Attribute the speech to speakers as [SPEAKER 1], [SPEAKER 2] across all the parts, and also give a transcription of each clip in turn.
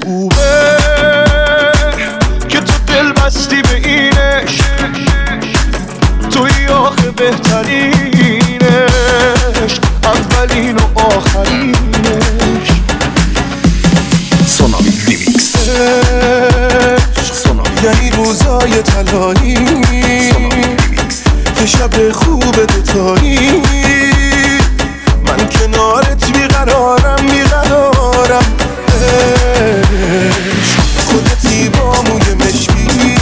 [SPEAKER 1] خوبه که تو دل بستی به اینش، توی آخه بهترینش، اولین و آخرینش.
[SPEAKER 2] سونامی ریمیکس.
[SPEAKER 1] یعنی روزای طلایی که شب خوب دوتایی، من کنارت بیقرارم بیقرارم. خودتی با موی مشکی،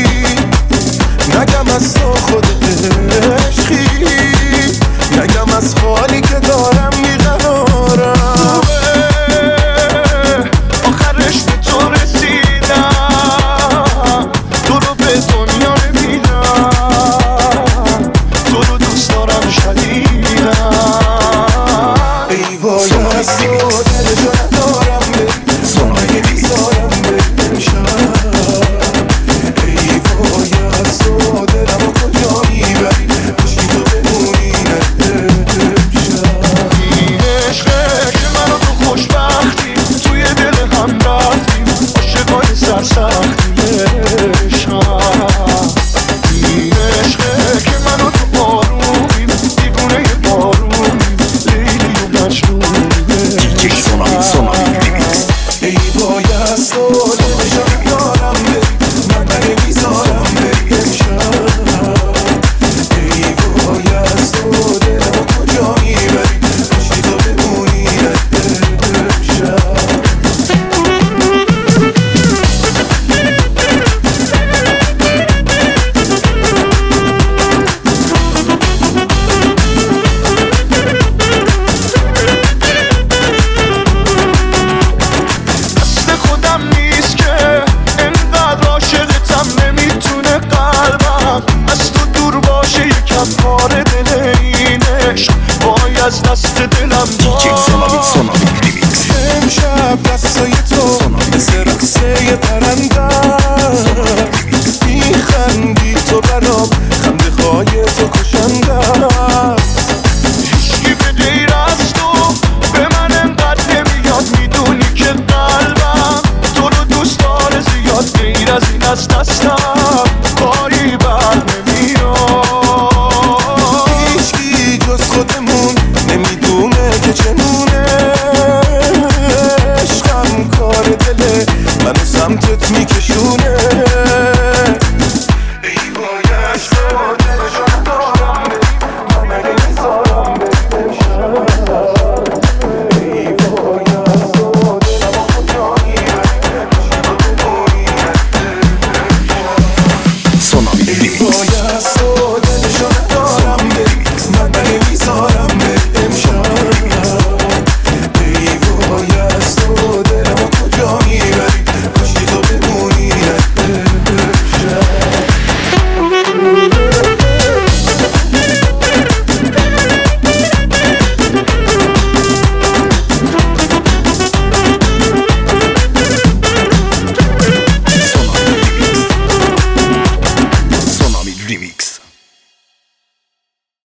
[SPEAKER 1] نگم از تو خود عشقی، نگم از حالی که دارم بیقرارم. آخرش به تو رسیدم، تو رو به دنیا نمیدم، تو رو دوست دارم شدیدم. ای وای از تو دلشو ندارم مگه بیزارم بشم. ای وای از تو دلمو کجا میبری، پشتی تو بمونی نشم. این عشقه که منو تو خوشبختی توی دل هم رفتیم، عاشقای سرسختیم بشم. این عشقه که منو تو آرومیم، دیوونه بارونیم، لیلی و مجنونیم.
[SPEAKER 2] دیجی سونامی ریمیکس.
[SPEAKER 1] ای وای از تو دلشو ندارم من نمیذارم بری امشب. ای وای از تو دلمو کجا میبری، پشتی تو بمونی امشب. دست خودم نیست که انقدر عاشقتم، نمیتونه قلبم از تو دور باشه. یکم پاره دل این عشق وای از دست دلم.
[SPEAKER 2] دیجی سونامی ریمیکس.
[SPEAKER 1] امشب دستای تو مثل رقصه پرنده